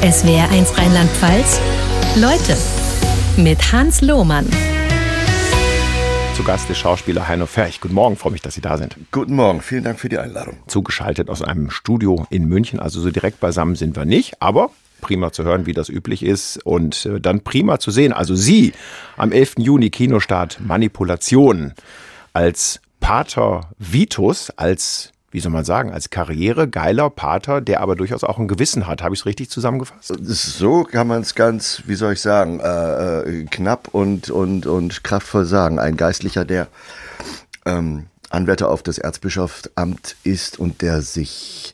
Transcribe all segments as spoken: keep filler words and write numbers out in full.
S W R eins Rheinland-Pfalz. Leute mit Hans Lohmann. Zu Gast ist Schauspieler Heino Ferch. Guten Morgen, freue mich, dass Sie da sind. Guten Morgen, vielen Dank für die Einladung. Zugeschaltet aus einem Studio in München, also so direkt beisammen sind wir nicht, aber prima zu hören, wie das üblich ist und äh, dann prima zu sehen. Also Sie am elften Juni Kinostart Manipulation als Pater Vitus, als wie soll man sagen, als karrieregeiler Pater, der aber durchaus auch ein Gewissen hat. Habe ich es richtig zusammengefasst? So kann man es ganz, wie soll ich sagen, äh, knapp und, und, und kraftvoll sagen. Ein Geistlicher, der ähm, Anwärter auf das Erzbischofsamt ist und der sich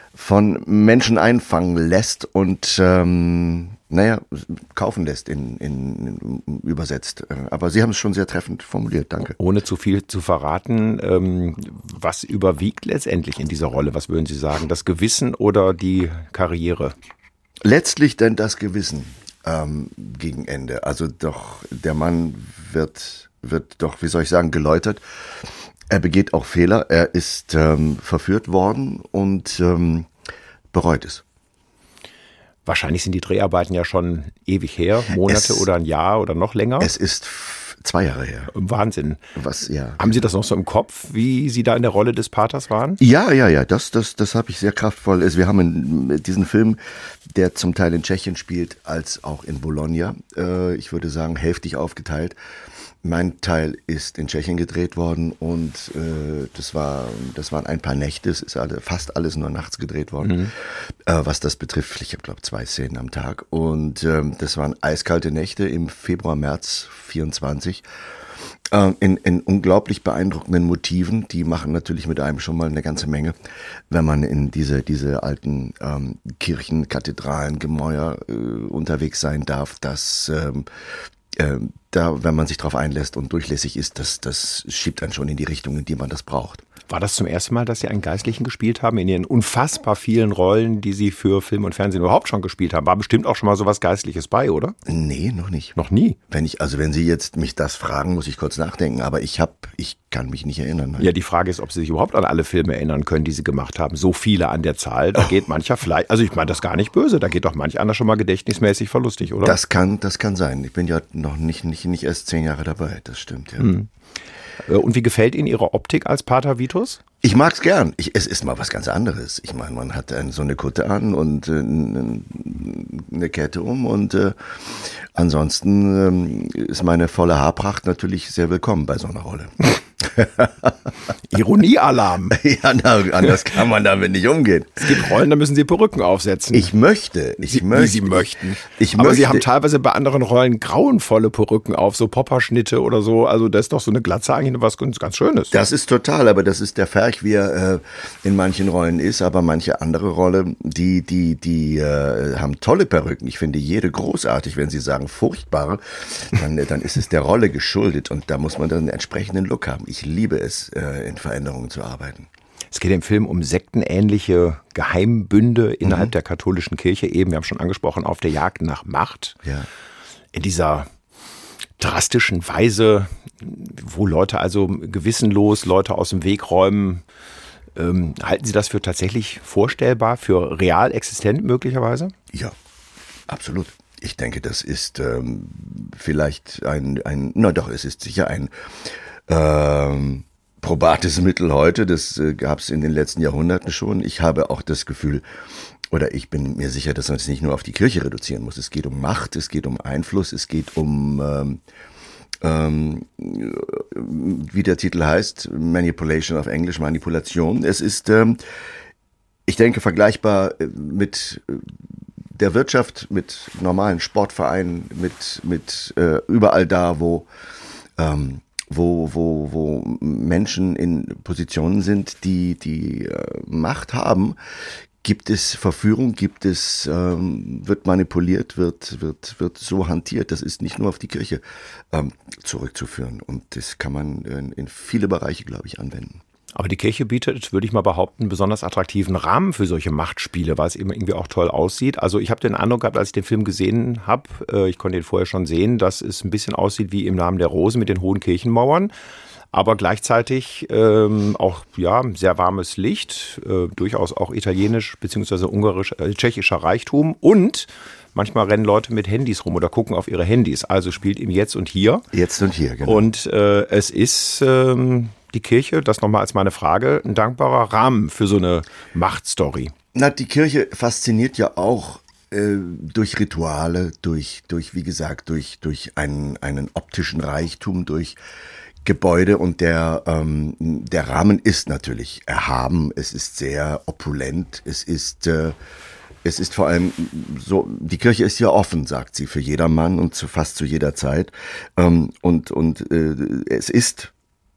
von Menschen einfangen lässt und, ähm, naja, kaufen lässt, in, in, in übersetzt. Aber Sie haben es schon sehr treffend formuliert, danke. Ohne zu viel zu verraten, ähm, was überwiegt letztendlich in dieser Rolle? Was würden Sie sagen, das Gewissen oder die Karriere? Letztlich denn das Gewissen ähm, gegen Ende. Also doch, der Mann wird, wird doch, wie soll ich sagen, geläutert. Er begeht auch Fehler. Er ist ähm, verführt worden und ähm, bereut es. Wahrscheinlich sind die Dreharbeiten ja schon ewig her, Monate es, oder ein Jahr oder noch länger. Es ist f- zwei Jahre her. Wahnsinn. Was, ja. Haben Sie das noch so im Kopf, wie Sie da in der Rolle des Paters waren? Ja, ja, ja, das, das, das habe ich sehr kraftvoll. Wir haben in, diesen Film, der zum Teil in Tschechien spielt, als auch in Bologna, äh, ich würde sagen, hälftig aufgeteilt. Mein Teil ist in Tschechien gedreht worden und äh, das war, das waren ein paar Nächte, es ist alle, fast alles nur nachts gedreht worden, mhm. äh, was das betrifft. Ich habe, glaube zwei Szenen am Tag und ähm, das waren eiskalte Nächte im Februar, März vierundzwanzig äh, in, in unglaublich beeindruckenden Motiven. Die machen natürlich mit einem schon mal eine ganze Menge, wenn man in diese, diese alten ähm, Kirchen, Kathedralen, Gemäuer äh, unterwegs sein darf, das ähm, Äh, da, wenn man sich darauf einlässt und durchlässig ist, das, das schiebt einen schon in die Richtung, in die man das braucht. War das zum ersten Mal, dass Sie einen Geistlichen gespielt haben, in Ihren unfassbar vielen Rollen, die Sie für Film und Fernsehen überhaupt schon gespielt haben? War bestimmt auch schon mal so was Geistliches bei, oder? Nee, noch nicht. Noch nie? Wenn ich, also wenn Sie jetzt mich das fragen, muss ich kurz nachdenken, aber ich hab, ich kann mich nicht erinnern. Nein. Ja, die Frage ist, ob Sie sich überhaupt an alle Filme erinnern können, die Sie gemacht haben. So viele an der Zahl, da oh. geht mancher vielleicht, also ich meine das gar nicht böse, da geht doch manch einer schon mal gedächtnismäßig verlustig, oder? Das kann, das kann sein. Ich bin ja noch nicht, nicht, nicht erst zehn Jahre dabei, das stimmt, ja. Hm. Und wie gefällt Ihnen Ihre Optik als Pater Vitus? Ich mag's gern. Ich, es ist mal was ganz anderes. Ich meine, man hat ein, so eine Kutte an und äh, eine Kette um und äh, ansonsten äh, ist meine volle Haarpracht natürlich sehr willkommen bei so einer Rolle. Ironiealarm. Ja, na, anders kann man damit nicht umgehen. Es gibt Rollen, da müssen Sie Perücken aufsetzen. Ich möchte. Ich Sie, möchte. Wie Sie möchten. Ich Aber möchte. Sie haben teilweise bei anderen Rollen grauenvolle Perücken auf, so Popperschnitte oder so. Also das ist doch so eine Glatze eigentlich was ganz, ganz Schönes. Das ist total, aber das ist der Ferch, wie er äh, in manchen Rollen ist. Aber manche andere Rolle, die, die, die äh, haben tolle Perücken. Ich finde jede großartig. Wenn Sie sagen furchtbare, dann, dann ist es der Rolle geschuldet und da muss man dann einen entsprechenden Look haben. Ich liebe es, äh, in Veränderungen zu arbeiten. Es geht im Film um sektenähnliche Geheimbünde innerhalb mhm. der katholischen Kirche. Eben, wir haben schon angesprochen, auf der Jagd nach Macht. Ja. In dieser drastischen Weise, wo Leute also gewissenlos Leute aus dem Weg räumen. Ähm, halten Sie das für tatsächlich vorstellbar, für real existent möglicherweise? Ja, absolut. Ich denke, das ist ähm, vielleicht ein, ein, na doch, es ist sicher ein ähm, probates Mittel heute. Das äh, gab es in den letzten Jahrhunderten schon. Ich habe auch das Gefühl, oder ich bin mir sicher, dass man es nicht nur auf die Kirche reduzieren muss. Es geht um Macht, es geht um Einfluss, es geht um, ähm, ähm, wie der Titel heißt, Manipulation auf Englisch, Manipulation. Es ist, ähm, ich denke, vergleichbar mit der Wirtschaft, mit normalen Sportvereinen, mit, mit äh, überall da, wo ähm, wo, wo, wo Menschen in Positionen sind, die, die äh, Macht haben, gibt es Verführung, gibt es, ähm, wird manipuliert, wird, wird, wird so hantiert. Das ist nicht nur auf die Kirche ähm, zurückzuführen. Und das kann man in, in viele Bereiche, glaube ich, anwenden. Aber die Kirche bietet, würde ich mal behaupten, einen besonders attraktiven Rahmen für solche Machtspiele, weil es eben irgendwie auch toll aussieht. Also ich habe den Eindruck gehabt, als ich den Film gesehen habe, äh, ich konnte ihn vorher schon sehen, dass es ein bisschen aussieht wie im Namen der Rose mit den hohen Kirchenmauern. aber gleichzeitig ähm, auch ja sehr warmes Licht, äh, durchaus auch italienisch bzw. ungarisch, äh, tschechischer Reichtum und manchmal rennen Leute mit Handys rum oder gucken auf ihre Handys, also spielt im Jetzt und Hier. Jetzt und Hier, genau. Und äh, es ist ähm, die Kirche, das nochmal als meine Frage, ein dankbarer Rahmen für so eine Machtstory. Na, die Kirche fasziniert ja auch äh, durch Rituale, durch, durch, wie gesagt, durch, durch einen, einen optischen Reichtum, durch Gebäude und der, ähm, der Rahmen ist natürlich erhaben, es ist sehr opulent, es ist, äh, es ist vor allem so, die Kirche ist ja offen, sagt sie, für jedermann und zu fast zu jeder Zeit, ähm, und, und äh, es ist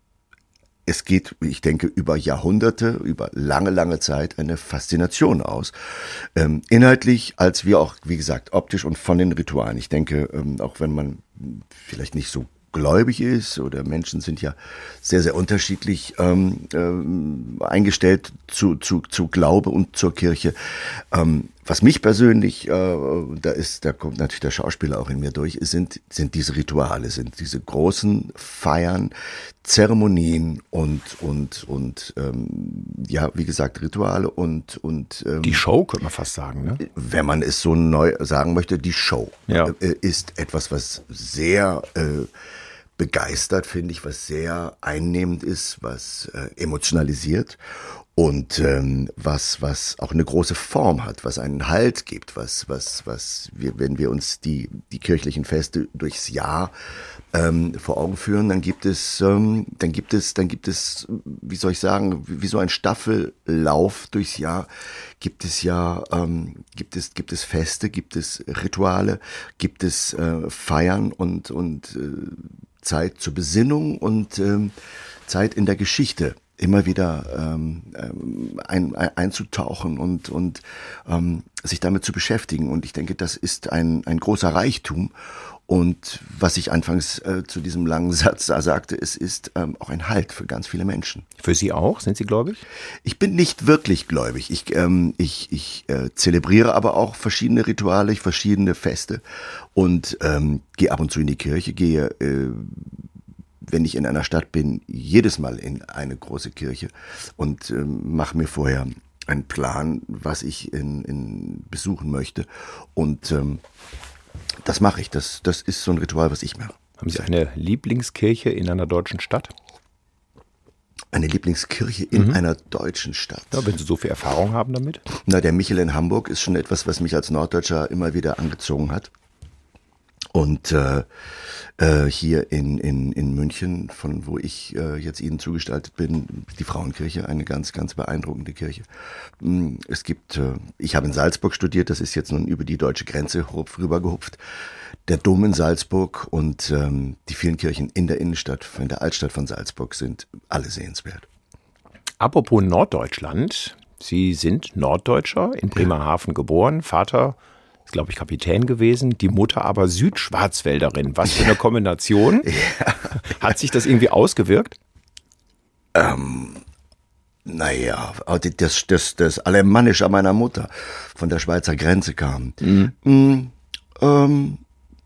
Es geht, ich denke, über Jahrhunderte, über lange, lange Zeit eine Faszination aus. Ähm, inhaltlich, als wir auch, wie gesagt, optisch und von den Ritualen. Ich denke, ähm, auch wenn man vielleicht nicht so gläubig ist oder Menschen sind ja sehr, sehr unterschiedlich ähm, ähm, eingestellt zu, zu, zu Glaube und zur Kirche. Ähm, was mich persönlich, äh, da ist, da kommt natürlich der Schauspieler auch in mir durch, sind, sind diese Rituale, sind diese großen Feiern, Zeremonien und, und, und, ähm, ja, wie gesagt, Rituale und, und, ähm, die Show, könnte man fast sagen, ne? Wenn man es so neu sagen möchte, die Show ja. äh, ist etwas, was sehr, äh, begeistert, finde ich, was sehr einnehmend ist, was äh, emotionalisiert und ähm, was was auch eine große Form hat, was einen Halt gibt, was was was wir, wenn wir uns die die kirchlichen Feste durchs Jahr ähm, vor Augen führen, dann gibt es ähm, dann gibt es dann gibt es wie soll ich sagen, wie, wie so ein Staffellauf durchs Jahr gibt es ja ähm, gibt es gibt es Feste, gibt es Rituale, gibt es äh, Feiern und und äh, Zeit zur Besinnung und ähm, Zeit in der Geschichte immer wieder ähm, ein, ein, einzutauchen und, und ähm, sich damit zu beschäftigen. Und ich denke, das ist ein, ein großer Reichtum. Und was ich anfangs äh, zu diesem langen Satz da sagte, es ist ähm, auch ein Halt für ganz viele Menschen. Für Sie auch? Sind Sie gläubig? Ich bin nicht wirklich gläubig. Ich, ähm, ich, ich äh, zelebriere aber auch verschiedene Rituale, verschiedene Feste und ähm, gehe ab und zu in die Kirche, gehe, äh, wenn ich in einer Stadt bin, jedes Mal in eine große Kirche und ähm, mache mir vorher einen Plan, was ich in, in besuchen möchte. Und ähm, das mache ich. Das, das ist so ein Ritual, was ich mache. Haben Sie eine Lieblingskirche in einer deutschen Stadt? Eine Lieblingskirche in mhm. einer deutschen Stadt? Ja, wenn Sie so viel Erfahrung haben damit? Na, der Michel in Hamburg ist schon etwas, was mich als Norddeutscher immer wieder angezogen hat. Und äh, äh, hier in, in, in München, von wo ich äh, jetzt Ihnen zugestaltet bin, die Frauenkirche, eine ganz, ganz beeindruckende Kirche. Es gibt, äh, ich habe in Salzburg studiert, das ist jetzt nun über die deutsche Grenze rübergehupft. Der Dom in Salzburg und ähm, die vielen Kirchen in der Innenstadt, in der Altstadt von Salzburg sind alle sehenswert. Apropos Norddeutschland, Sie sind Norddeutscher, in Bremerhaven ja. geboren, Vater ist, glaube ich, Kapitän gewesen, die Mutter aber Südschwarzwälderin. Was für eine Kombination. Ja. Hat sich das irgendwie ausgewirkt? Ähm, naja, das, das, das Alemannische meiner Mutter von der Schweizer Grenze kam. Mhm. Mhm, ähm,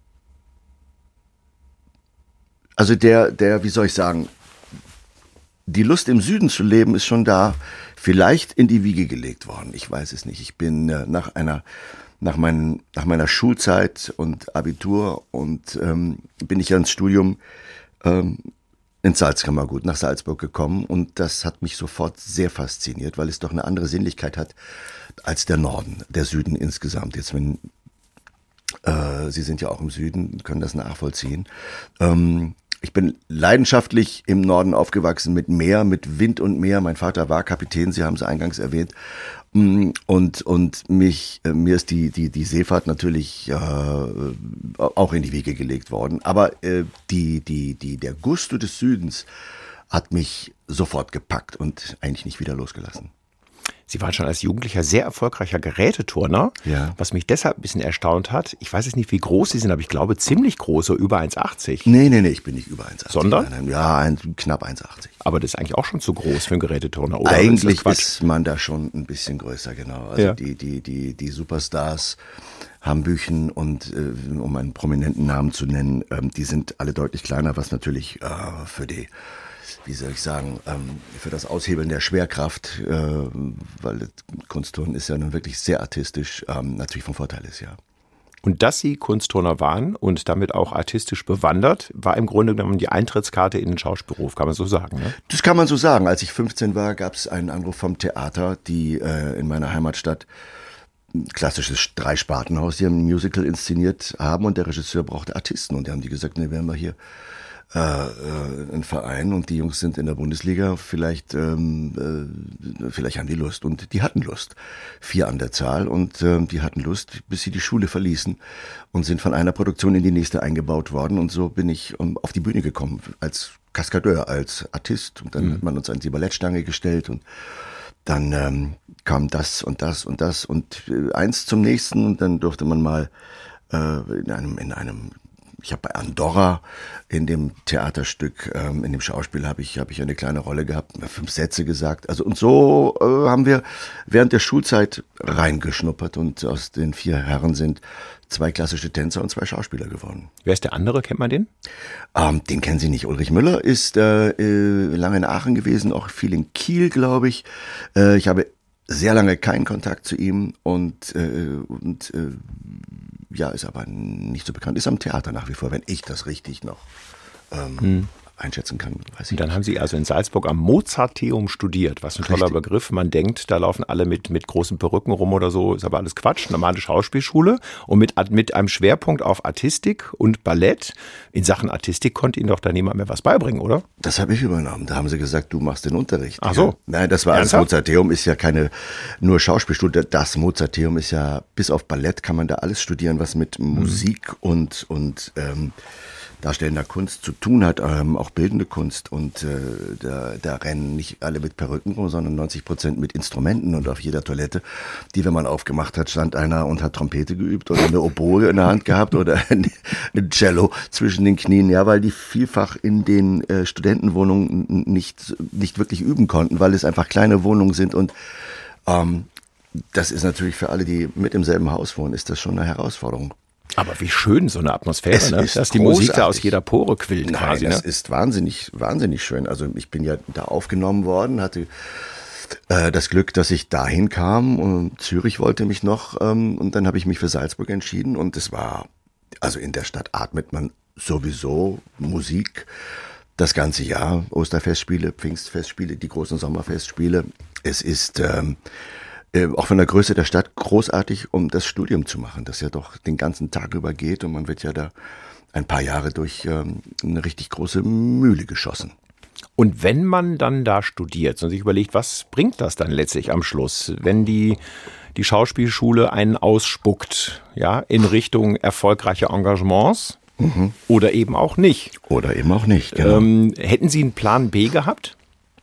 also der, der, wie soll ich sagen, die Lust im Süden zu leben ist schon da, vielleicht in die Wiege gelegt worden. Ich weiß es nicht. Ich bin äh, nach einer Nach, mein, nach meiner Schulzeit und Abitur und ähm, bin ich ja ins Studium ähm, ins Salzkammergut nach Salzburg gekommen und das hat mich sofort sehr fasziniert, weil es doch eine andere Sinnlichkeit hat als der Norden, der Süden insgesamt. Jetzt, wenn äh, Sie sind ja auch im Süden, können das nachvollziehen. Ähm, Ich bin leidenschaftlich im Norden aufgewachsen mit Meer, mit Wind und Meer. Mein Vater war Kapitän, Sie haben es eingangs erwähnt. Und, und mich, mir ist die, die, die Seefahrt natürlich äh, auch in die Wiege gelegt worden. Aber äh, die, die, die, der Gusto des Südens hat mich sofort gepackt und eigentlich nicht wieder losgelassen. Sie waren schon als Jugendlicher sehr erfolgreicher Geräteturner, ja. was mich deshalb ein bisschen erstaunt hat. Ich weiß jetzt nicht, wie groß Sie sind, aber ich glaube ziemlich groß, so über eins Komma achtzig. Nee, nee, nee, ich bin nicht über eins Komma achtzig. Sondern? Ja, ein, knapp eins Komma achtzig. Aber das ist eigentlich auch schon zu groß für einen Geräteturner, oder? Eigentlich ist, ist man da schon ein bisschen größer, genau. Also ja. die, die, die, die Superstars, Hambüchen und äh, um einen prominenten Namen zu nennen, ähm, die sind alle deutlich kleiner, was natürlich äh, für die wie soll ich sagen, ähm, für das Aushebeln der Schwerkraft, äh, weil Kunstturnen ist ja nun wirklich sehr artistisch, ähm, natürlich von Vorteil ist, ja. Und dass Sie Kunstturner waren und damit auch artistisch bewandert, war im Grunde genommen die Eintrittskarte in den Schauspielberuf, kann man so sagen, ne? Das kann man so sagen. Als ich fünfzehn war, gab es einen Anruf vom Theater, die äh, in meiner Heimatstadt ein klassisches Dreispartenhaus, die ein Musical inszeniert haben und der Regisseur brauchte Artisten und die haben die gesagt, ne, wir haben hier äh, äh, einen Verein und die Jungs sind in der Bundesliga, vielleicht ähm, äh, vielleicht haben die Lust und die hatten Lust. Vier an der Zahl und äh, die hatten Lust, bis sie die Schule verließen und sind von einer Produktion in die nächste eingebaut worden und so bin ich um, auf die Bühne gekommen als Kaskadeur, als Artist und dann mhm. hat man uns an die Ballettstange gestellt und dann ähm, kam das und das und das und äh, eins zum nächsten und dann durfte man mal äh, in einem in einem ich habe bei Andorra in dem Theaterstück, ähm, in dem Schauspiel habe ich habe ich eine kleine Rolle gehabt, fünf Sätze gesagt. Also und so äh, haben wir während der Schulzeit reingeschnuppert und aus den vier Herren sind zwei klassische Tänzer und zwei Schauspieler geworden. Wer ist der andere? Kennt man den? Ähm, den kennen Sie nicht. Ulrich Müller ist äh, äh, lange in Aachen gewesen, auch viel in Kiel, glaube ich. Äh, ich habe sehr lange keinen Kontakt zu ihm und, äh, und äh, ja, ist aber nicht so bekannt. Ist am Theater nach wie vor, wenn ich das richtig noch ähm, hm. einschätzen kann. Weiß ich und dann nicht. haben Sie also in Salzburg am Mozarteum studiert. Was ein toller Richtig. Begriff. Man denkt, da laufen alle mit, mit großen Perücken rum oder so. Ist aber alles Quatsch. Normale Schauspielschule und mit, mit einem Schwerpunkt auf Artistik und Ballett. In Sachen Artistik konnte Ihnen doch da niemand mehr was beibringen, oder? Das habe ich übernommen. Da haben sie gesagt, du machst den Unterricht. Ach so. Ja. Nein, das war alles. Ernsthaft? Mozarteum ist ja keine nur Schauspielschule. Das Mozarteum ist ja, bis auf Ballett kann man da alles studieren, was mit mhm. Musik und, und ähm, darstellender Kunst zu tun hat, ähm, auch bildende Kunst. Und äh, da, da rennen nicht alle mit Perücken rum, sondern neunzig Prozent mit Instrumenten. Und auf jeder Toilette, die, wenn man aufgemacht hat, stand einer und hat Trompete geübt oder eine Oboe in der Hand gehabt oder ein, ein Cello zwischen den Knien. Ja, weil die vielfach in den äh, Studentenwohnungen nicht, nicht wirklich üben konnten, weil es einfach kleine Wohnungen sind. Und ähm, das ist natürlich für alle, die mit im selben Haus wohnen, ist das schon eine Herausforderung. Aber wie schön so eine Atmosphäre, Es ne? ist Dass die Musik da großartig. aus jeder Pore quillt. Nein, quasi. das Ne? ist wahnsinnig, wahnsinnig schön. Also ich bin ja da aufgenommen worden, hatte äh, das Glück, dass ich dahin kam und Zürich wollte mich noch ähm, und dann habe ich mich für Salzburg entschieden und es war, also in der Stadt atmet man sowieso Musik das ganze Jahr. Osterfestspiele, Pfingstfestspiele, die großen Sommerfestspiele. Es ist ähm, auch von der Größe der Stadt großartig, um das Studium zu machen, das ja doch den ganzen Tag über geht und man wird ja da ein paar Jahre durch ähm, eine richtig große Mühle geschossen. Und wenn man dann da studiert und sich überlegt, was bringt das dann letztlich am Schluss, wenn die, die Schauspielschule einen ausspuckt, ja, in Richtung erfolgreiche Engagements mhm. oder eben auch nicht? Oder eben auch nicht, genau. Ähm, hätten Sie einen Plan B gehabt?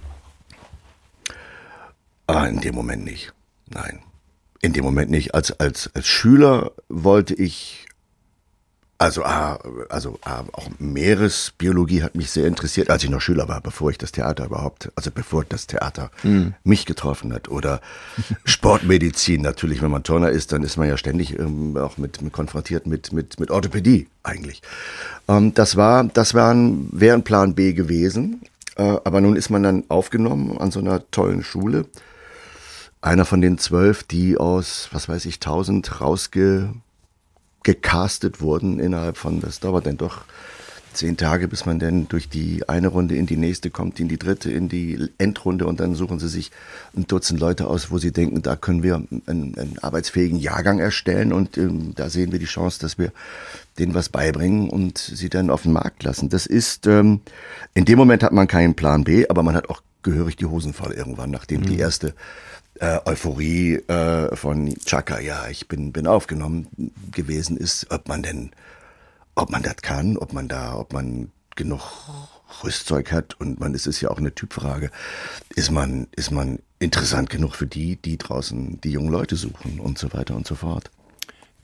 Ah, in dem Moment nicht. Nein, in dem Moment nicht. Als, als, als Schüler wollte ich, also, ah, also ah, auch Meeresbiologie hat mich sehr interessiert, als ich noch Schüler war, bevor ich das Theater überhaupt, also bevor das Theater mhm. mich getroffen hat. Oder Sportmedizin natürlich, wenn man Turner ist, dann ist man ja ständig ähm, auch mit, mit konfrontiert mit, mit, mit Orthopädie eigentlich. Ähm, das war, das war ein, wäre ein Plan B gewesen, äh, aber nun ist man dann aufgenommen an so einer tollen Schule. Einer von den zwölf, die aus, was weiß ich, tausend rausgecastet wurden innerhalb von, das dauert dann doch zehn Tage, bis man dann durch die eine Runde in die nächste kommt, in die dritte, in die Endrunde und dann suchen sie sich ein Dutzend Leute aus, wo sie denken, da können wir einen, einen arbeitsfähigen Jahrgang erstellen und ähm, da sehen wir die Chance, dass wir denen was beibringen und sie dann auf den Markt lassen. Das ist, ähm, in dem Moment hat man keinen Plan B, aber man hat auch gehörig die Hosen voll irgendwann, nachdem mhm. die erste Äh, Euphorie äh, von Chaka, ja, ich bin bin aufgenommen gewesen ist, ob man denn, ob man das kann, ob man da, ob man genug Rüstzeug hat und man ist es ja auch eine Typfrage, ist man ist man interessant genug für die, die draußen die jungen Leute suchen und so weiter und so fort.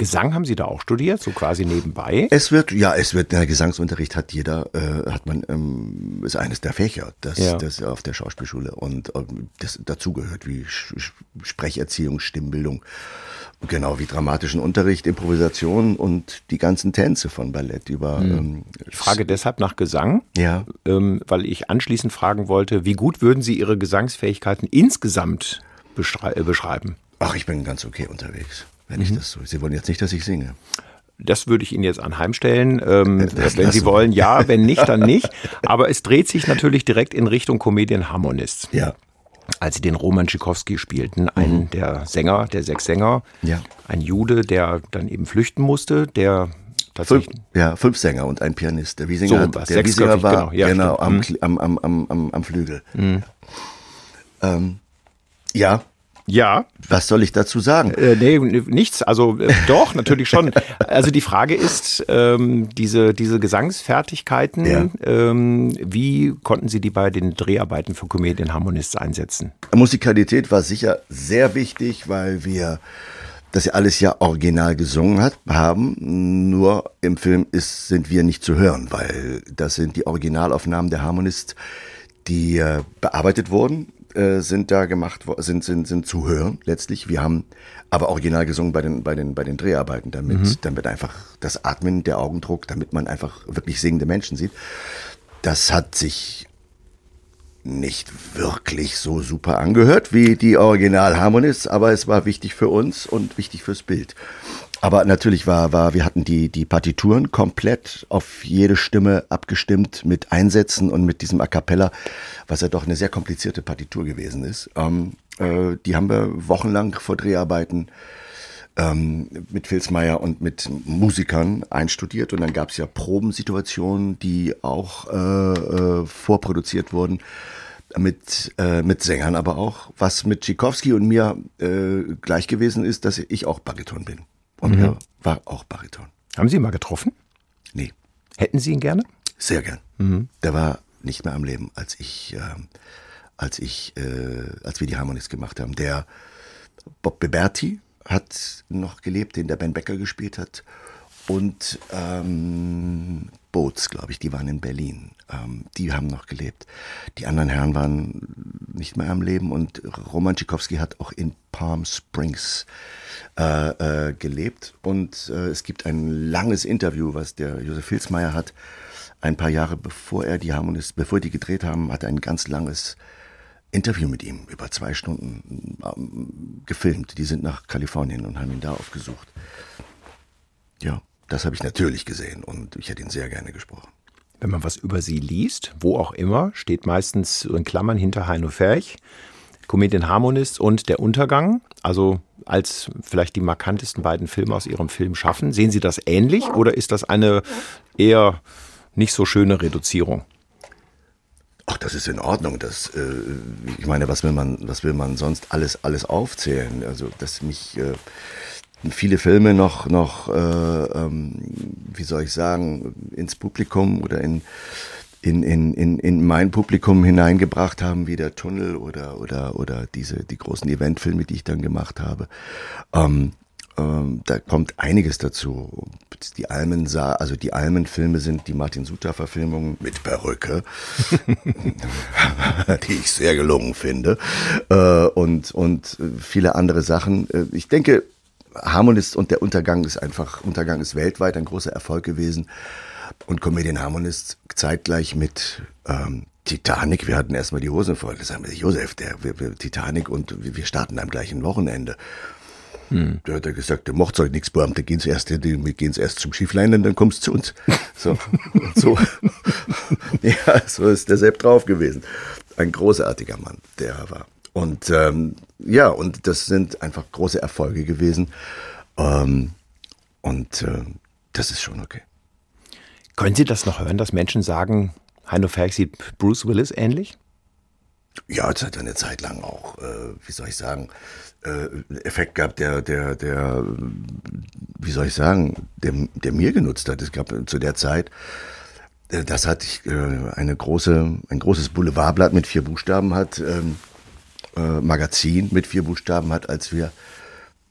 Gesang haben Sie da auch studiert, so quasi nebenbei? Es wird, ja, es wird, der Gesangsunterricht hat jeder, äh, hat man, ähm, ist eines der Fächer, das, Ja. das auf der Schauspielschule und äh, das dazugehört, wie Sch- Sprecherziehung, Stimmbildung, genau wie dramatischen Unterricht, Improvisation und die ganzen Tänze von Ballett über. Mhm. Ähm, Ich frage deshalb nach Gesang, ja. ähm, weil ich anschließend fragen wollte, wie gut würden Sie Ihre Gesangsfähigkeiten insgesamt beschrei- äh, beschreiben? Ach, ich bin ganz okay unterwegs, wenn ich das so. Sie wollen jetzt nicht, dass ich singe. Das würde ich Ihnen jetzt anheimstellen. Ähm, Das wenn Sie lassen wollen, ja, wenn nicht, dann nicht. Aber es dreht sich natürlich direkt in Richtung Comedian Harmonists. Ja. Als Sie den Roman Tschikowski spielten, einen der Sänger, der sechs Sänger, Ja. ein Jude, der dann eben flüchten musste, der Fünf, tatsächlich... ja, fünf Sänger und ein Pianist. Der Wiesinger, So hat, was, der Wiesinger sechsköpfig, war genau, ja, genau am, stimmt. am, am, am, am, am Flügel. Ähm, ja, Ja, was soll ich dazu sagen? Äh, nee, nichts. Also äh, doch, natürlich schon. Also die Frage ist, ähm, diese, diese Gesangsfertigkeiten, Ja. ähm, wie konnten Sie die bei den Dreharbeiten für Comedian Harmonists einsetzen? Musikalität war sicher sehr wichtig, weil wir das ja alles ja original gesungen hat, haben. Nur im Film ist, sind wir nicht zu hören, weil das sind die Originalaufnahmen der Harmonists, die äh, bearbeitet wurden, äh, sind da gemacht worden, sind, sind, sind zu hören letztlich. Wir haben aber original gesungen bei den, bei den, bei den Dreharbeiten, damit, mhm. damit einfach das Atmen, der Augendruck, damit man einfach wirklich singende Menschen sieht. Das hat sich nicht wirklich so super angehört wie die Original Harmonists, aber es war wichtig für uns und wichtig fürs Bild. Aber natürlich war, war, wir hatten die, die Partituren komplett auf jede Stimme abgestimmt mit Einsätzen und mit diesem A Cappella, was ja doch eine sehr komplizierte Partitur gewesen ist. Ähm, äh, die haben wir wochenlang vor Dreharbeiten ähm, mit Vilsmeier und mit Musikern einstudiert und dann gab es ja Probensituationen, die auch äh, äh, vorproduziert wurden. Mit, äh, mit Sängern aber auch, was mit Tschikowski und mir äh, gleich gewesen ist, dass ich auch Bariton bin. Und Mhm. er war auch Bariton. Haben Sie ihn mal getroffen? Nee, Hätten Sie ihn gerne? sehr gern. Mhm. Der war nicht mehr am Leben, als ich, äh, als ich, äh, als wir die Harmonies gemacht haben. Der Bob Beberti hat noch gelebt, den der Ben Becker gespielt hat. Und ähm, Boots, glaube ich, die waren in Berlin. Ähm, die haben noch gelebt. Die anderen Herren waren nicht mehr am Leben. Und Roman Tschikowski hat auch in Palm Springs äh, äh, gelebt. Und äh, es gibt ein langes Interview, was der Josef Vilsmeier hat. Ein paar Jahre bevor er die Harmonies, bevor die gedreht haben, hat er ein ganz langes Interview mit ihm, über zwei Stunden ähm, gefilmt. Die sind nach Kalifornien und haben ihn da aufgesucht. Ja, das habe ich natürlich gesehen und ich hätte ihn sehr gerne gesprochen. Wenn man was über Sie liest, wo auch immer, steht meistens in Klammern hinter Heino Ferch, Comedian Harmonists und Der Untergang, also als vielleicht die markantesten beiden Filme aus Ihrem Film schaffen. Sehen Sie das ähnlich oder ist das eine eher nicht so schöne Reduzierung? Ach, das ist in Ordnung. Das, äh, ich meine, was will man, was will man sonst alles, alles aufzählen? Also, dass mich äh, viele Filme noch, noch, äh, ähm, wie soll ich sagen, ins Publikum oder in in in in in mein Publikum hineingebracht haben, wie der Tunnel oder oder oder diese die großen Eventfilme, die ich dann gemacht habe. Ähm, ähm, da kommt einiges dazu. Die Almen sah, also die Almen-Filme sind die Martin Suter-Verfilmungen mit Perücke, die ich sehr gelungen finde, äh, und und viele andere Sachen. Ich denke, Harmonist und der Untergang ist einfach, Untergang ist weltweit ein großer Erfolg gewesen. Und Comedian Harmonists zeitgleich mit ähm, Titanic. Wir hatten erstmal die Hosen voll. Das haben wir, Josef, der, wir, wir, Titanic und wir starten am gleichen Wochenende. Hm. Da hat er gesagt, der macht halt nichts, Beamte, gehen zuerst, wir gehen erst zum Schiefleinen, dann kommst du zu uns. So, und so. Ja, so ist der Sepp drauf gewesen. Ein großartiger Mann, der er war. Und ähm, ja, und das sind einfach große Erfolge gewesen. Ähm, und äh, das ist schon okay. Können Sie das noch hören, dass Menschen sagen, Heino Ferch sieht Bruce Willis ähnlich? Ja, es hat eine Zeit lang auch, äh, wie soll ich sagen, äh, Effekt gehabt, der, der, der, wie soll ich sagen, der, der mir genutzt hat. Es gab zu der Zeit, äh, das hat äh, eine große, ein großes Boulevardblatt mit vier Buchstaben hat, ähm, äh, Magazin mit vier Buchstaben hat, als wir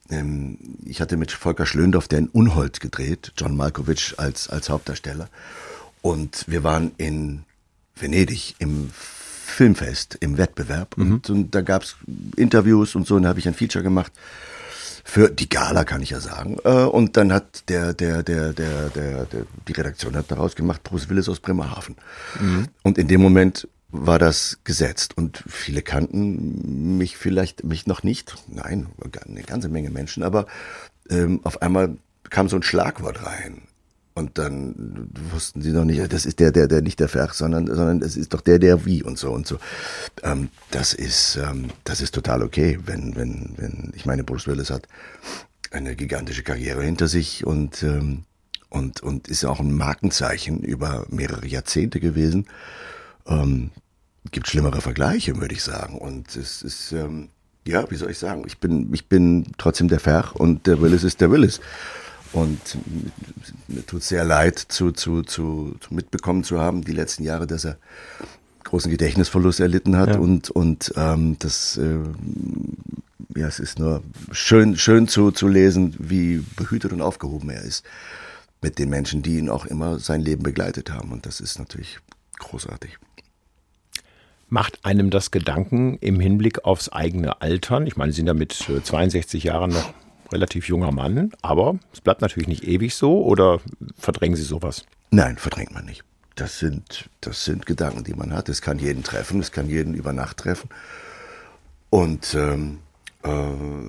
ähm, ich hatte mit Volker Schlöndorff den Unhold gedreht, John Malkovich als, als Hauptdarsteller. Und wir waren in Venedig im Filmfest, im Wettbewerb. Mhm. Und, und da gab's Interviews und so, und da habe ich ein Feature gemacht. Für die Gala, kann ich ja sagen. Und dann hat der, der, der, der, der, der die Redaktion hat daraus gemacht, Bruce Willis aus Bremerhaven. Mhm. Und in dem Moment war das gesetzt. Und viele kannten mich vielleicht, mich noch nicht. Nein, eine ganze Menge Menschen. Aber ähm, auf einmal kam so ein Schlagwort rein. Und dann wussten sie noch nicht, das ist der, der, der nicht der Ferch, sondern, sondern es ist doch der, der wie und so und so. Ähm, das ist, ähm, das ist total okay, wenn, wenn, wenn, ich meine, Bruce Willis hat eine gigantische Karriere hinter sich und, ähm, und, und ist auch ein Markenzeichen über mehrere Jahrzehnte gewesen. Ähm, gibt schlimmere Vergleiche, würde ich sagen. Und es ist, ähm, ja, wie soll ich sagen, ich bin, ich bin trotzdem der Ferch und der Willis ist der Willis. Und mir tut sehr leid, zu, zu, zu, zu mitbekommen zu haben, die letzten Jahre, dass er großen Gedächtnisverlust erlitten hat. Ja. Und, und ähm, das, äh, ja, es ist nur schön, schön zu, zu lesen, wie behütet und aufgehoben er ist mit den Menschen, die ihn auch immer sein Leben begleitet haben. Und das ist natürlich großartig. Macht einem das Gedanken im Hinblick aufs eigene Altern? Ich meine, Sie sind ja mit zweiundsechzig Jahren noch relativ junger Mann, aber es bleibt natürlich nicht ewig so, oder verdrängen Sie sowas? Nein, verdrängt man nicht. Das sind, das sind Gedanken, die man hat. Es kann jeden treffen, es kann jeden über Nacht treffen. Und ähm, äh,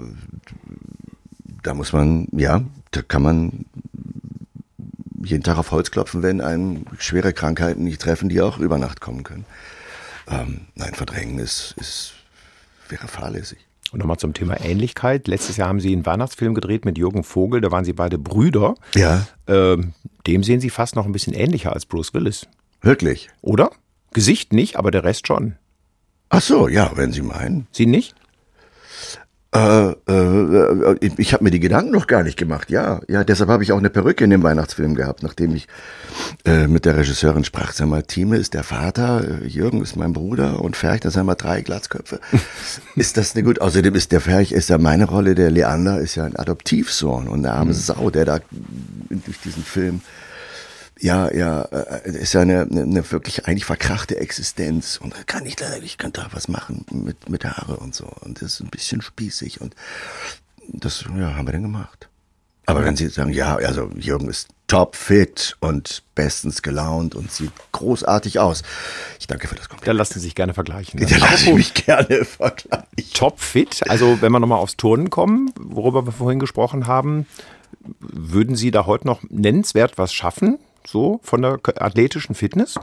da muss man, ja, da kann man jeden Tag auf Holz klopfen, wenn einen schwere Krankheiten nicht treffen, die auch über Nacht kommen können. Ähm, nein, verdrängen ist, ist, wäre fahrlässig. Und nochmal zum Thema Ähnlichkeit. Letztes Jahr haben Sie einen Weihnachtsfilm gedreht mit Jürgen Vogel, da waren Sie beide Brüder. Ja. Ähm, dem sehen Sie fast noch ein bisschen ähnlicher als Bruce Willis. Wirklich? Oder? Gesicht nicht, aber der Rest schon. Ach so, ja, wenn Sie meinen. Sie nicht? Äh, äh, ich habe mir die Gedanken noch gar nicht gemacht, ja. Ja, deshalb habe ich auch eine Perücke in dem Weihnachtsfilm gehabt, nachdem ich äh, mit der Regisseurin sprach. Sag mal, Thieme ist der Vater, Jürgen ist mein Bruder und Ferch, das sind mal drei Glatzköpfe. Ist das eine gut? Außerdem ist der Ferch, ist ja meine Rolle, der Leander ist ja ein Adoptivsohn und eine arme mhm. Sau, der da durch diesen Film, ja, ja, ist ja eine, eine wirklich eigentlich verkrachte Existenz. Und da kann ich leider, ich könnte da was machen mit, mit Haare und so. Und das ist ein bisschen spießig. Und das, ja, haben wir dann gemacht. Aber wenn Sie sagen, ja, also Jürgen ist topfit und bestens gelaunt und sieht großartig aus. Ich danke für das Kompliment. Da lassen Sie sich gerne vergleichen. Ne? Da lasse ich mich gerne vergleichen. Topfit, also wenn wir nochmal aufs Turnen kommen, worüber wir vorhin gesprochen haben, würden Sie da heute noch nennenswert was schaffen? So, von der athletischen Fitness?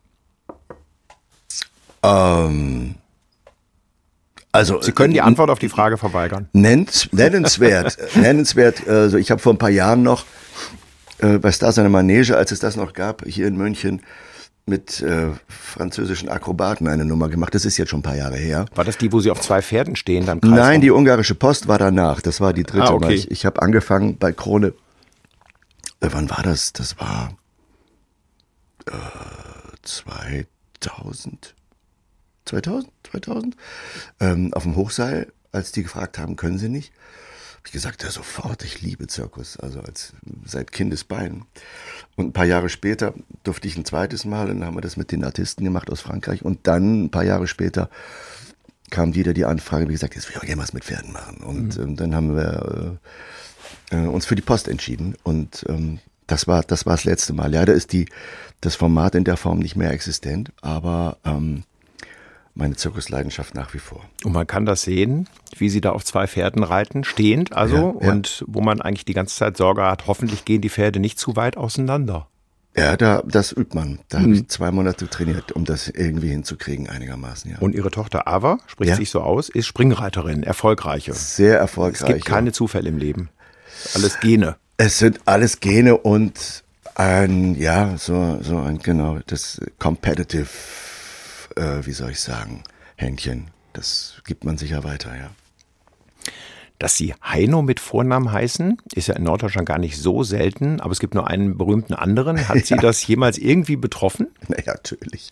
Ähm, also Sie können die Antwort auf die Frage verweigern. Nennens, nennenswert, nennenswert. Also ich habe vor ein paar Jahren noch äh, bei Stars an der Manege, als es das noch gab, hier in München, mit äh, französischen Akrobaten eine Nummer gemacht. Das ist jetzt schon ein paar Jahre her. War das die, wo Sie auf zwei Pferden stehen? Dann Kreis Nein, die ungarische Post war danach. Das war die dritte. Ah, okay. Ich, ich habe angefangen bei Krone. Äh, wann war das? Das war zweitausend, zweitausend, zweitausend, ähm, auf dem Hochseil, als die gefragt haben, können Sie nicht? Habe ich gesagt, ja sofort, ich liebe Zirkus, also als seit Kindesbeinen. Und ein paar Jahre später durfte ich ein zweites Mal, und dann haben wir das mit den Artisten gemacht aus Frankreich, und dann ein paar Jahre später kam wieder die Anfrage, wie gesagt, jetzt will ich auch gerne was mit Pferden machen. Und mhm. ähm, dann haben wir äh, äh, uns für die Post entschieden, und ähm, Das war, das war das letzte Mal. Leider ist die, das Format in der Form nicht mehr existent, aber ähm, meine Zirkusleidenschaft nach wie vor. Und man kann das sehen, wie Sie da auf zwei Pferden reiten, stehend also, ja, ja. Und wo man eigentlich die ganze Zeit Sorge hat, hoffentlich gehen die Pferde nicht zu weit auseinander. Ja, da, das übt man. Da mhm. habe ich zwei Monate trainiert, um das irgendwie hinzukriegen einigermaßen. Ja. Und Ihre Tochter Ava, spricht ja. sich so aus, ist Springreiterin, erfolgreiche. Sehr erfolgreich. Es gibt keine ja. Zufälle im Leben. Alles Gene. Es sind alles Gene und ein, ja, so, so ein, genau, das Competitive, äh, wie soll ich sagen, Händchen. Das gibt man sicher weiter, ja. Dass Sie Heino mit Vornamen heißen, ist ja in Norddeutschland gar nicht so selten, aber es gibt nur einen berühmten anderen. Hat Sie ja. das jemals irgendwie betroffen? Naja, natürlich.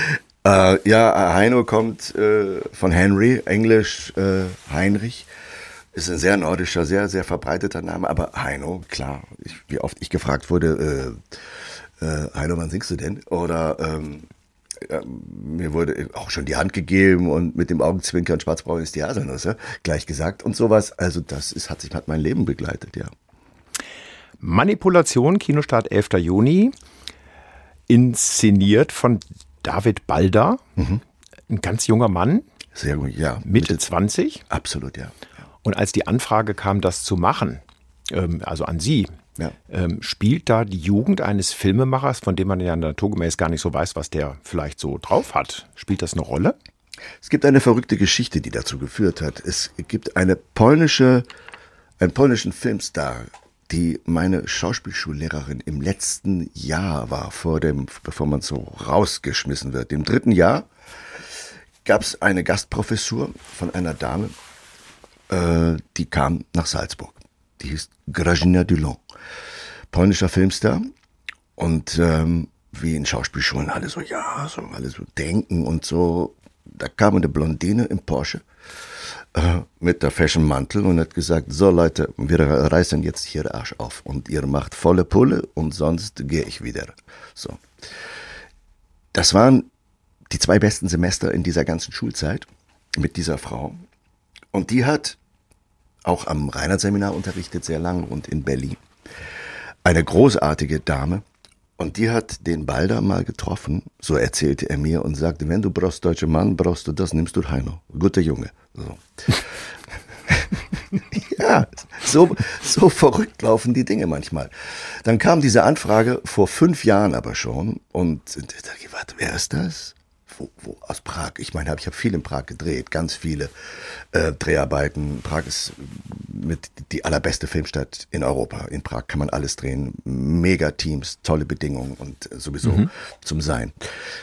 äh, ja, Heino kommt äh, von Henry, Englisch äh, Heinrich. Ist ein sehr nordischer, sehr, sehr verbreiteter Name, aber Heino, klar, ich, wie oft ich gefragt wurde, äh, äh, Heino, wann singst du denn? Oder ähm, ja, mir wurde auch schon die Hand gegeben und mit dem Augenzwinkern schwarzbraun ist die Haselnuss, gleich gesagt und sowas. Also das ist, hat sich hat mein Leben begleitet, ja. Manipulation, Kinostart elfter Juni, inszeniert von David Balda, mhm. ein ganz junger Mann, sehr gut, ja. Mitte, Mitte zwanzig. Absolut, ja. Und als die Anfrage kam, das zu machen, ähm, also an Sie, ja. ähm, spielt da die Jugend eines Filmemachers, von dem man ja naturgemäß gar nicht so weiß, was der vielleicht so drauf hat, spielt das eine Rolle? Es gibt eine verrückte Geschichte, die dazu geführt hat. Es gibt eine polnische, einen polnischen Filmstar, die meine Schauspielschullehrerin im letzten Jahr war, vor dem, bevor man so rausgeschmissen wird. Im dritten Jahr gab es eine Gastprofessur von einer Dame, äh, die kam nach Salzburg. Die hieß Grażyna Dulon, polnischer Filmstar. Und ähm, wie in Schauspielschulen alle so, ja, so alle so denken und so. Da kam eine Blondine im Porsche äh, mit der Fashion Mantel und hat gesagt, so Leute, wir reißen jetzt hier Arsch auf und ihr macht volle Pulle und sonst gehe ich wieder. So. Das waren die zwei besten Semester in dieser ganzen Schulzeit mit dieser Frau. Und die hat auch am Reinhardt-Seminar unterrichtet, sehr lang, und in Berlin. Eine großartige Dame. Und die hat den Balda mal getroffen, so erzählte er mir, und sagte, wenn du brauchst deutsche Mann, brauchst du das, nimmst du Heino. Guter Junge. So. Ja, so, so verrückt laufen die Dinge manchmal. Dann kam diese Anfrage vor fünf Jahren aber schon. Und ich dachte, warte, wer ist das? Wo, wo, aus Prag. Ich meine, ich habe viel in Prag gedreht, ganz viele äh, Dreharbeiten. Prag ist mit die allerbeste Filmstadt in Europa. In Prag kann man alles drehen. Mega-Teams, tolle Bedingungen und sowieso mhm. zum Sein.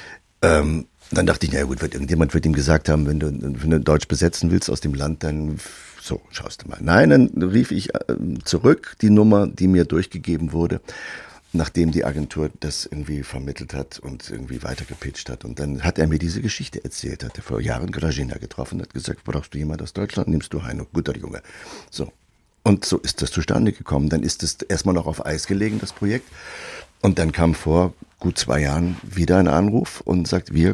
Ähm, dann dachte ich, na gut, wird, irgendjemand wird ihm gesagt haben, wenn du, wenn du Deutsch besetzen willst aus dem Land, dann so, schaust du mal. Nein, dann rief ich äh, zurück die Nummer, die mir durchgegeben wurde, nachdem die Agentur das irgendwie vermittelt hat und irgendwie weitergepitcht hat. Und dann hat er mir diese Geschichte erzählt, hat er vor Jahren Grażyna getroffen, hat gesagt, brauchst du jemand aus Deutschland, nimmst du Heino, guter Junge. So. Und so ist das zustande gekommen. Dann ist es erstmal noch auf Eis gelegen, das Projekt. Und dann kam vor gut zwei Jahren wieder ein Anruf und sagt, wir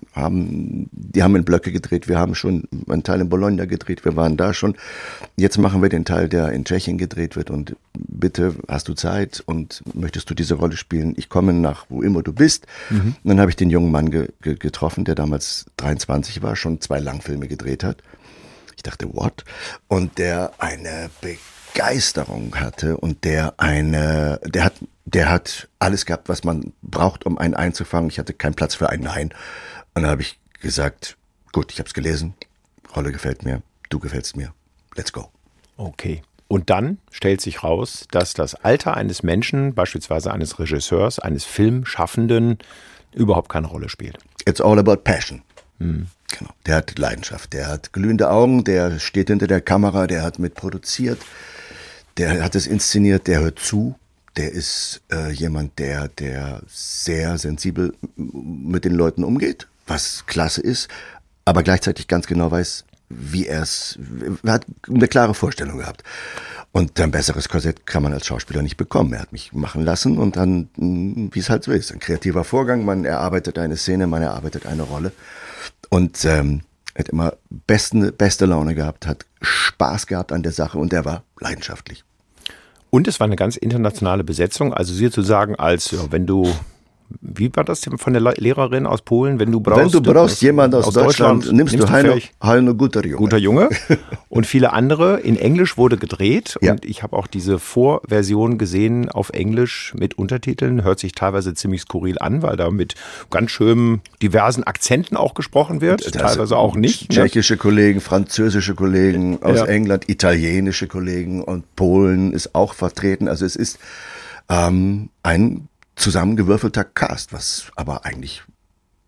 haben, die haben in Blöcke gedreht, wir haben schon einen Teil in Bologna gedreht, wir waren da schon. Jetzt machen wir den Teil, der in Tschechien gedreht wird, und bitte, hast du Zeit und möchtest du diese Rolle spielen? Ich komme nach wo immer du bist. Mhm. Und dann habe ich den jungen Mann ge- ge- getroffen, der damals dreiundzwanzig war, schon zwei Langfilme gedreht hat. Ich dachte, what? Und der eine Begeisterung hatte und der eine, der hat, der hat alles gehabt, was man braucht, um einen einzufangen. Ich hatte keinen Platz für ein Nein. Und dann habe ich gesagt, gut, ich habe es gelesen, Rolle gefällt mir, du gefällst mir, let's go. Okay. Und dann stellt sich raus, dass das Alter eines Menschen, beispielsweise eines Regisseurs, eines Filmschaffenden, überhaupt keine Rolle spielt. It's all about passion. Hm. Genau. Der hat Leidenschaft, der hat glühende Augen, der steht hinter der Kamera, der hat mitproduziert, der hat es inszeniert, der hört zu. Der ist äh, jemand, der, der sehr sensibel mit den Leuten umgeht, was klasse ist, aber gleichzeitig ganz genau weiß, wie er es, er hat eine klare Vorstellung gehabt. Und ein besseres Korsett kann man als Schauspieler nicht bekommen. Er hat mich machen lassen und dann, wie es halt so ist, ein kreativer Vorgang, man erarbeitet eine Szene, man erarbeitet eine Rolle und ähm, hat immer besten, beste Laune gehabt, hat Spaß gehabt an der Sache und er war leidenschaftlich. Und es war eine ganz internationale Besetzung, also Sie zu sagen, als ja, wenn du, wie war das von der Lehrerin aus Polen, wenn du brauchst, wenn du brauchst aus, jemand aus, aus Deutschland, Deutschland, nimmst, nimmst du Heino, Heino guter Junge. Guter Junge. Und viele andere. In Englisch wurde gedreht ja. Und ich habe auch diese Vorversion gesehen auf Englisch mit Untertiteln. Hört sich teilweise ziemlich skurril an, weil da mit ganz schönen diversen Akzenten auch gesprochen wird, das teilweise auch nicht. Tschechische ne? Kollegen, französische Kollegen aus ja. England, italienische Kollegen und Polen ist auch vertreten. Also es ist ähm, ein zusammengewürfelter Cast, was aber eigentlich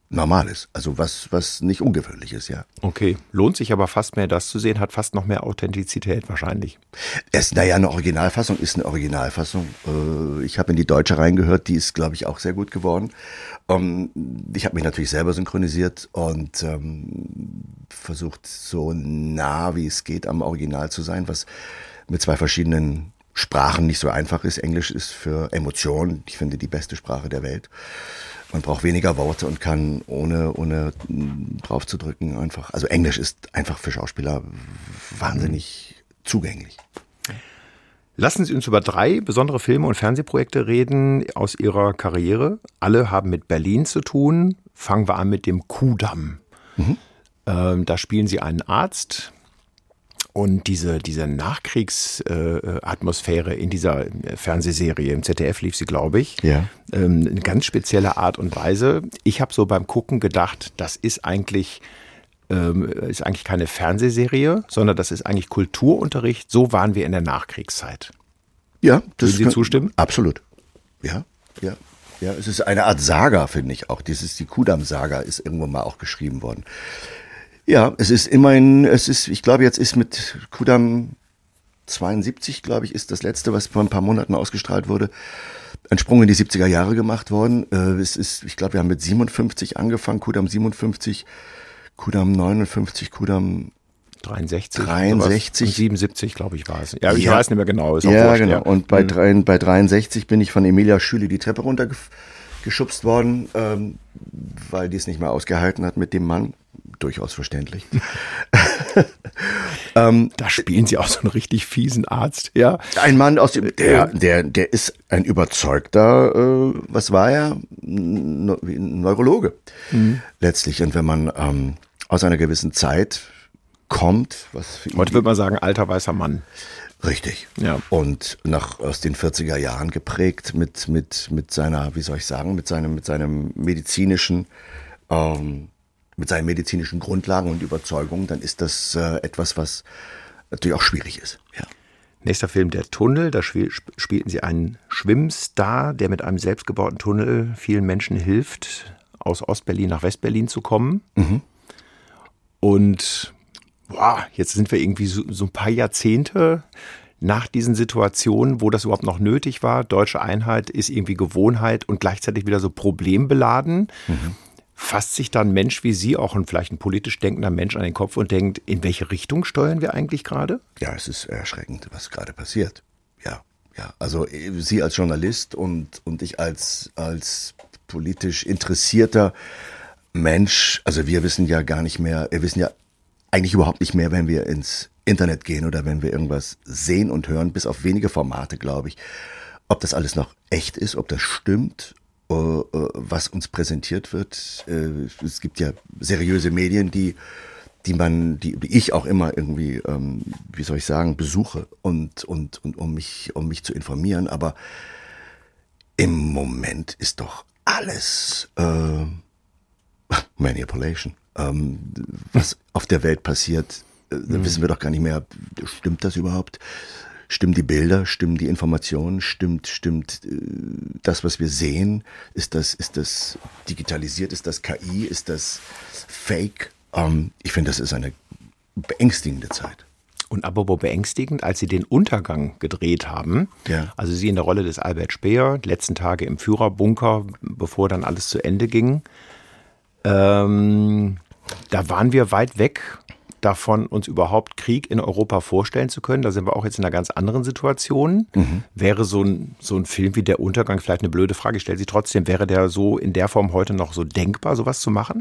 normal ist. Also was, was nicht ungewöhnlich ist, ja. Okay, lohnt sich aber fast mehr, das zu sehen, hat fast noch mehr Authentizität wahrscheinlich. Es, naja, eine Originalfassung ist eine Originalfassung. Ich habe in die Deutsche reingehört, die ist, glaube ich, auch sehr gut geworden. Ich habe mich natürlich selber synchronisiert und ähm, versucht, so nah wie es geht am Original zu sein, was mit zwei verschiedenen Sprachen nicht so einfach ist. Englisch ist für Emotionen, ich finde, die beste Sprache der Welt. Man braucht weniger Worte und kann ohne, ohne drauf zu drücken einfach, also Englisch ist einfach für Schauspieler wahnsinnig mhm. zugänglich. Lassen Sie uns über drei besondere Filme und Fernsehprojekte reden aus Ihrer Karriere. Alle haben mit Berlin zu tun. Fangen wir an mit dem Kudamm. Mhm. Ähm, da spielen Sie einen Arzt. Und diese, diese Nachkriegsatmosphäre äh, in dieser Fernsehserie, im Z D F lief sie, glaube ich, ja. ähm, eine ganz spezielle Art und Weise. Ich habe so beim Gucken gedacht, das ist eigentlich, ähm, ist eigentlich keine Fernsehserie, sondern das ist eigentlich Kulturunterricht. So waren wir in der Nachkriegszeit. Ja, das Würden Sie kann, zustimmen? Absolut. Ja, ja. Ja, es ist eine Art Saga, finde ich auch. Dieses, die Kudamm-Saga ist irgendwann mal auch geschrieben worden. Ja, es ist immerhin, es ist, ich glaube, jetzt ist mit Kudamm zweiundsiebzig, glaube ich, ist das letzte, was vor ein paar Monaten ausgestrahlt wurde, ein Sprung in die siebziger Jahre gemacht worden. Es ist, ich glaube, wir haben mit siebenundfünfzig angefangen, Kudamm siebenundfünfzig, Kudamm neunundfünfzig, Kudamm dreiundsechzig, dreiundsechzig. Und siebenundsiebzig, glaube ich, war es. Ja, ich ja. weiß nicht mehr genau. Ist auch ja, wurscht, genau. Ja. Und bei, mhm. drei, bei dreiundsechzig bin ich von Emilia Schüli die Treppe runtergeschubst worden, ähm, weil die es nicht mehr ausgehalten hat mit dem Mann. Durchaus verständlich. ähm, da spielen Sie auch so einen richtig fiesen Arzt, ja. Ein Mann aus dem, der, der, der ist ein überzeugter, äh, was war er? Ein Neurologe. Mhm. Letztlich. Und wenn man ähm, aus einer gewissen Zeit kommt, was für ihn heute würde man sagen, alter weißer Mann. Richtig. Ja. Und nach, aus den vierziger Jahren geprägt mit, mit, mit seiner, wie soll ich sagen, mit seinem, mit seinem medizinischen, ähm, mit seinen medizinischen Grundlagen und Überzeugungen, dann ist das äh, etwas, was natürlich auch schwierig ist. Ja. Nächster Film, Der Tunnel. Da spiel, spielten Sie einen Schwimmstar, der mit einem selbstgebauten Tunnel vielen Menschen hilft, aus Ostberlin nach Westberlin zu kommen. Mhm. Und boah, jetzt sind wir irgendwie so, so ein paar Jahrzehnte nach diesen Situationen, wo das überhaupt noch nötig war. Deutsche Einheit ist irgendwie Gewohnheit und gleichzeitig wieder so problembeladen. Mhm. Fasst sich dann ein Mensch wie Sie, auch ein, vielleicht ein politisch denkender Mensch, an den Kopf und denkt, in welche Richtung steuern wir eigentlich gerade? Ja, es ist erschreckend, was gerade passiert. Ja, ja. Also Sie als Journalist und, und ich als, als politisch interessierter Mensch, also wir wissen ja gar nicht mehr, wir wissen ja eigentlich überhaupt nicht mehr, wenn wir ins Internet gehen oder wenn wir irgendwas sehen und hören, bis auf wenige Formate, glaube ich, ob das alles noch echt ist, ob das stimmt, was uns präsentiert wird. Es gibt ja seriöse Medien, die, die man, die, die ich auch immer irgendwie, wie soll ich sagen, besuche und, und, und um mich, um mich zu informieren. Aber im Moment ist doch alles äh, Manipulation. Ähm, was auf der Welt passiert, äh, mhm. wissen wir doch gar nicht mehr. Stimmt das überhaupt? Stimmen die Bilder, stimmen die Informationen, stimmt, stimmt äh, das, was wir sehen? Ist das, ist das digitalisiert? Ist das K I? Ist das Fake? Ähm, ich finde, das ist eine beängstigende Zeit. Und apropos beängstigend, als Sie den Untergang gedreht haben, ja. also Sie in der Rolle des Albert Speer, die letzten Tage im Führerbunker, bevor dann alles zu Ende ging, ähm, da waren wir weit weg davon, uns überhaupt Krieg in Europa vorstellen zu können. Da sind wir auch jetzt in einer ganz anderen Situation. Mhm. Wäre so ein, so ein Film wie Der Untergang, vielleicht eine blöde Frage, ich stelle sie trotzdem, wäre der so in der Form heute noch so denkbar, sowas zu machen?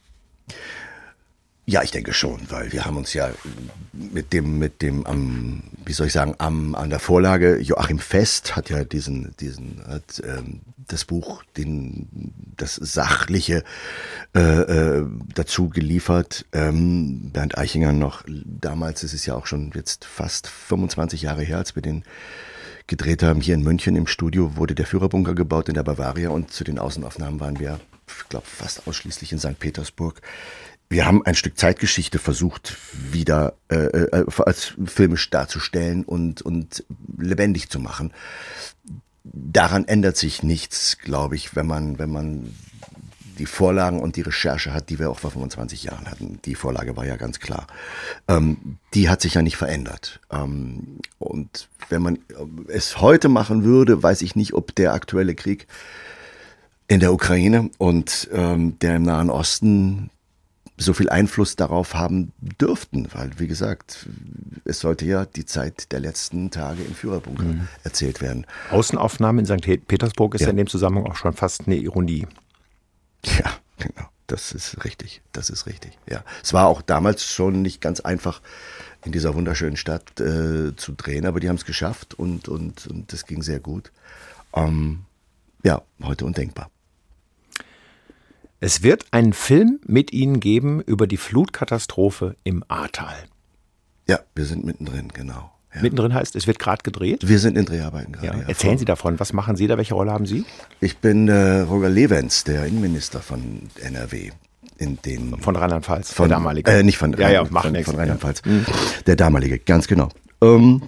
Ja, ich denke schon, weil wir haben uns ja mit dem, mit dem, am, wie soll ich sagen, am, an der Vorlage, Joachim Fest hat ja diesen, diesen, hat, ähm, das Buch, den, das Sachliche äh, äh, dazu geliefert. Ähm, Bernd Eichinger noch, damals ist es ja auch schon jetzt fast fünfundzwanzig Jahre her, als wir den gedreht haben. Hier in München im Studio wurde der Führerbunker gebaut in der Bavaria und zu den Außenaufnahmen waren wir, ich glaube, fast ausschließlich in Sankt Petersburg. Wir haben ein Stück Zeitgeschichte versucht, wieder äh, äh, als filmisch darzustellen und, und lebendig zu machen. Daran ändert sich nichts, glaube ich, wenn man, wenn man die Vorlagen und die Recherche hat, die wir auch vor fünfundzwanzig Jahren hatten. Die Vorlage war ja ganz klar. Ähm, die hat sich ja nicht verändert. Ähm, und wenn man es heute machen würde, weiß ich nicht, ob der aktuelle Krieg in der Ukraine und ähm, der im Nahen Osten so viel Einfluss darauf haben dürften, weil, wie gesagt, es sollte ja die Zeit der letzten Tage im Führerbunker mhm. erzählt werden. Außenaufnahme in Sankt Petersburg ist ja. ja in dem Zusammenhang auch schon fast eine Ironie. Ja, genau, das ist richtig, das ist richtig, ja. Es war auch damals schon nicht ganz einfach, in dieser wunderschönen Stadt äh, zu drehen, aber die haben es geschafft und, und, und das ging sehr gut. Ähm, ja, heute undenkbar. Es wird einen Film mit Ihnen geben über die Flutkatastrophe im Ahrtal. Ja, wir sind mittendrin, genau. Ja. Mittendrin heißt, es wird gerade gedreht? Wir sind in Dreharbeiten gerade. Ja. Ja. Erzählen Sie davon, was machen Sie da, welche Rolle haben Sie? Ich bin äh, Roger Lewens, der Innenminister von N R W. In den, von Rheinland-Pfalz, von, der damalige. Äh, nicht von, ja, Rhein, ja, von, nichts, von Rheinland-Pfalz, ja. Mhm. Der damalige, ganz genau. Ähm,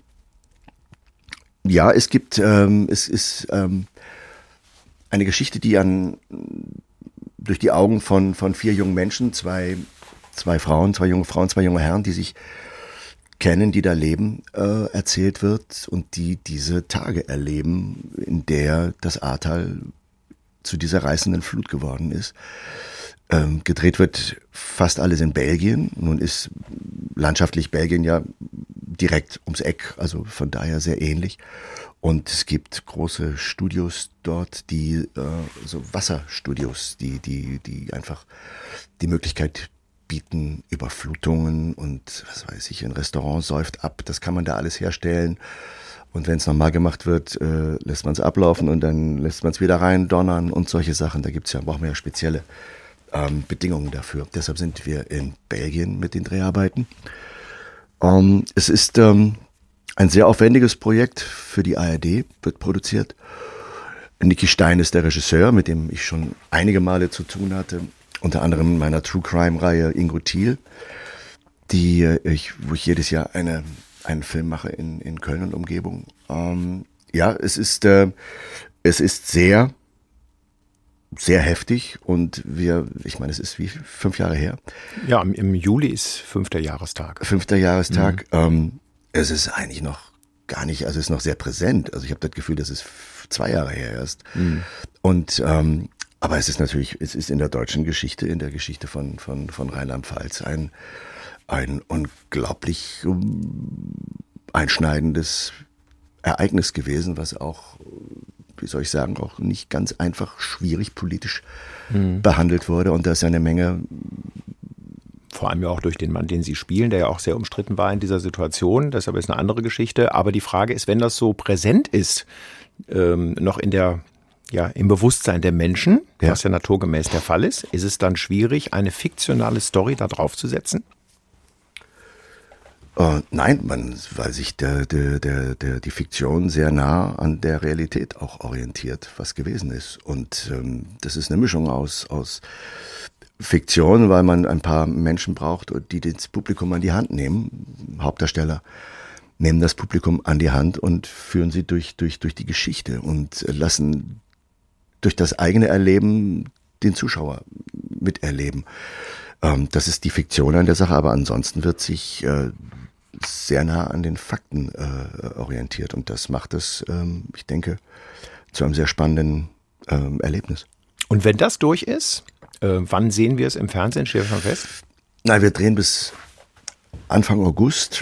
ja, es gibt, ähm, es ist ähm, eine Geschichte, die an durch die Augen von, von vier jungen Menschen, zwei, zwei Frauen, zwei junge Frauen, zwei junge Herren, die sich kennen, die da leben, äh, erzählt wird und die diese Tage erleben, in der das Ahrtal zu dieser reißenden Flut geworden ist. Ähm, gedreht wird fast alles in Belgien. Nun ist landschaftlich Belgien ja direkt ums Eck, also von daher sehr ähnlich. Und es gibt große Studios dort, die äh, so Wasserstudios, die die die einfach die Möglichkeit bieten, Überflutungen und was weiß ich, ein Restaurant säuft ab. Das kann man da alles herstellen. Und wenn es nochmal gemacht wird, äh, lässt man es ablaufen und dann lässt man es wieder rein donnern und solche Sachen. Da gibt's ja brauchen wir ja spezielle ähm, Bedingungen dafür. Deshalb sind wir in Belgien mit den Dreharbeiten. Ähm, es ist ähm, ein sehr aufwendiges Projekt für die A R D, wird produziert. Niki Stein ist der Regisseur, mit dem ich schon einige Male zu tun hatte. Unter anderem in meiner True Crime-Reihe Ingo Thiel, die ich, wo ich jedes Jahr eine, einen Film mache in, in Köln und Umgebung. Ähm, ja, es ist, äh, es ist sehr, sehr heftig und wir, ich meine, es ist wie fünf Jahre her. Ja, im, im Juli ist fünfter Jahrestag. Fünfter Jahrestag. Mhm. Ähm, es ist eigentlich noch gar nicht, also es ist noch sehr präsent. Also ich habe das Gefühl, das ist zwei Jahre her erst. Mhm. Und ähm, aber es ist natürlich, es ist in der deutschen Geschichte, in der Geschichte von von von Rheinland-Pfalz ein ein unglaublich um, einschneidendes Ereignis gewesen, was auch, wie soll ich sagen, auch nicht ganz einfach schwierig politisch mhm. behandelt wurde. Und da ist ja eine Menge. Vor allem ja auch durch den Mann, den Sie spielen, der ja auch sehr umstritten war in dieser Situation. Deshalb ist eine andere Geschichte. Aber die Frage ist, wenn das so präsent ist, ähm, noch in der, ja, im Bewusstsein der Menschen, ja. was ja naturgemäß der Fall ist, ist es dann schwierig, eine fiktionale Story da drauf zu setzen? Uh, nein, man, weil sich der, der, der, der, die Fiktion sehr nah an der Realität auch orientiert, was gewesen ist. Und ähm, das ist eine Mischung aus, aus Fiktion, weil man ein paar Menschen braucht, die das Publikum an die Hand nehmen. Hauptdarsteller nehmen das Publikum an die Hand und führen sie durch, durch, durch die Geschichte und lassen durch das eigene Erleben den Zuschauer miterleben. Ähm, das ist die Fiktion an der Sache, aber ansonsten wird sich äh, sehr nah an den Fakten äh, orientiert und das macht es, ähm, ich denke, zu einem sehr spannenden ähm, Erlebnis. Und wenn das durch ist, äh, wann sehen wir es im Fernsehen? Steht das schon fest? Nein, wir drehen bis Anfang August.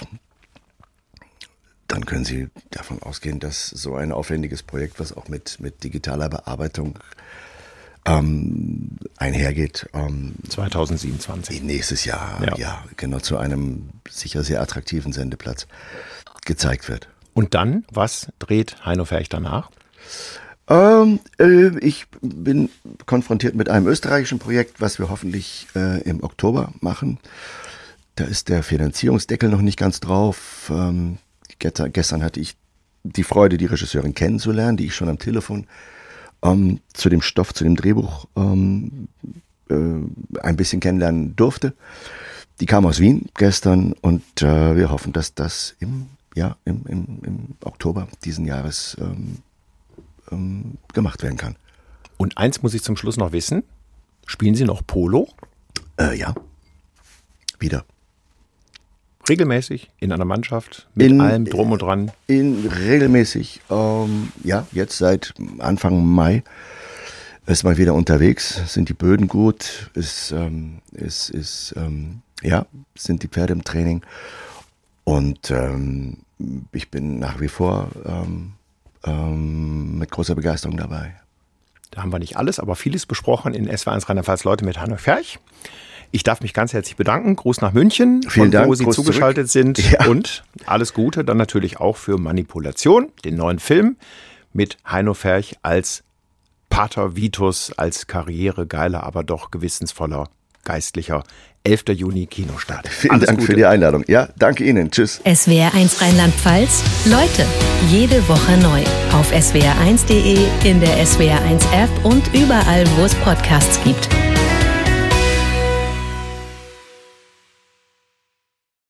Dann können Sie davon ausgehen, dass so ein aufwendiges Projekt, was auch mit, mit digitaler Bearbeitung ähm, einhergeht. Ähm, zwanzig siebenundzwanzig. Nächstes Jahr, ja. ja, genau, zu einem sicher sehr attraktiven Sendeplatz gezeigt wird. Und dann, was dreht Heino Ferch danach? Ähm, äh, ich bin konfrontiert mit einem österreichischen Projekt, was wir hoffentlich äh, im Oktober machen. Da ist der Finanzierungsdeckel noch nicht ganz drauf. Ähm, gestern, gestern hatte ich die Freude, die Regisseurin kennenzulernen, die ich schon am Telefon ähm, zu dem Stoff, zu dem Drehbuch ähm, äh, ein bisschen kennenlernen durfte. Die kam aus Wien gestern und äh, wir hoffen, dass das im, ja, im, im, im Oktober diesen Jahres ähm, ähm, gemacht werden kann. Und eins muss ich zum Schluss noch wissen. Spielen Sie noch Polo? Äh, ja, wieder. Regelmäßig in einer Mannschaft mit in, allem drum und dran? In regelmäßig, ähm, ja, jetzt seit Anfang Mai ist mal wieder unterwegs. Sind die Böden gut? Ist, ähm, ist, ist ähm, ja, sind die Pferde im Training? Und ähm, ich bin nach wie vor ähm, ähm, mit großer Begeisterung dabei. Da haben wir nicht alles, aber vieles besprochen in S W R eins Rheinland-Pfalz Leute mit Hanno Ferch. Ich darf mich ganz herzlich bedanken. Gruß nach München, Vielen von Dank, wo Sie Gruß zugeschaltet zurück. sind. Ja. Und alles Gute dann natürlich auch für Manipulation, den neuen Film mit Heino Ferch als Pater Vitus, als karrieregeiler, aber doch gewissensvoller Geistlicher. elfter Juni Kinostart. Vielen alles Dank Gute. für die Einladung. Ja, danke Ihnen. Tschüss. S W R eins Rheinland-Pfalz. Leute, jede Woche neu. Auf S W R eins punkt de, in der S W R eins App und überall, wo es Podcasts gibt.